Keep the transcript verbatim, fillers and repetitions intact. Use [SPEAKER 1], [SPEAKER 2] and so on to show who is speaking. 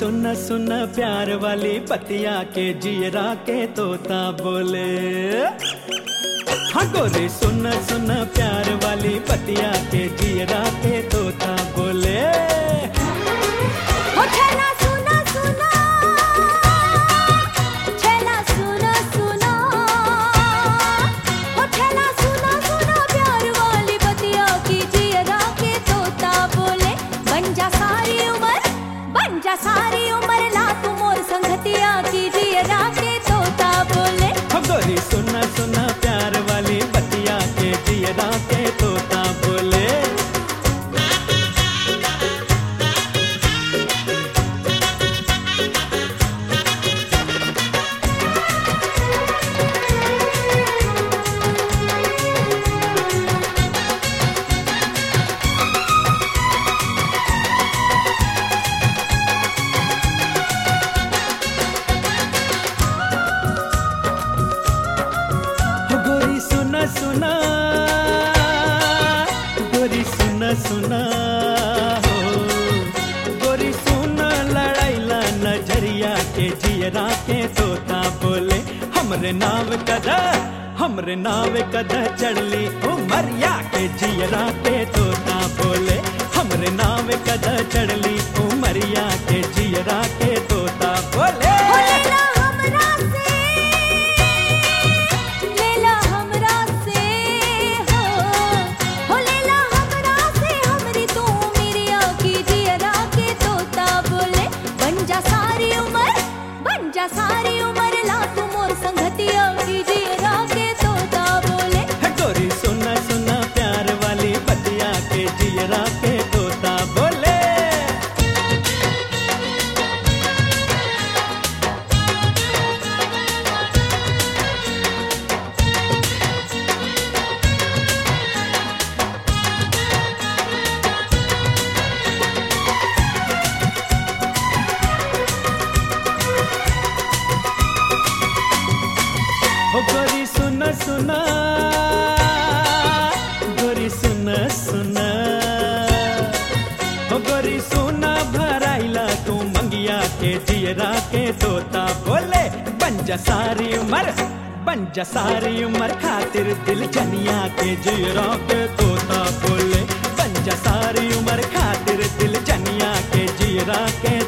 [SPEAKER 1] सुन सुन प्यार वाली बतिया के जियरा के तोता बोले। हाँ गोरी सुन सुन प्यार वाली बतिया के जियरा के तोता बोले।
[SPEAKER 2] हो छैला सुना सुना, छैला सुना सुना, हो छैला सुना सुना प्यार वाली बतिया की जियरा के तोता बोले। बन जा सारी उम्र, बन जा सारी उम्र ला तू मोर संगतिया की जियरा के तोता बोले।
[SPEAKER 1] हाँ गोरी सुन सुन प्यार वाली बतिया के जियरा के तोता बोले। गोरी सुना सुना, गोरी सुना सुना हो, गोरी सुना लड़ाईला नजरिया के जियरा के तोता बोले। हमरे नाव कदा, हमरे नाव कदा चढ़ली उमरिया के जियरा के तोता बोले। हमरे नाव कदा चढ़ली उमरिया के जियरा के तोता बोले।
[SPEAKER 2] हो लेला हमरा से, लेला हमरा से, हो हो लेला हमरा से हमरी तू मेरिया की जियरा के तोता बोले। बन जा सारी उम्र, बन जा सारी उम्र ला तू मोर संगतिया की जियरा के तोता बोले।
[SPEAKER 1] गोरी सुना सुना प्यार वाली बतिया के जियरा के तोता बोले। हो गोरी सुना सुना, गोरी सुना सुना, हो गोरी सुना भराइला तू मंगिया के जियरा के तोता बोले। बन जा सारी उम्र, बन जा सारी उम्र खातिर दिल जनिया के जियरा के तोता बोले। बन जा सारी उम्र खातिर दिल जनिया के जियरा के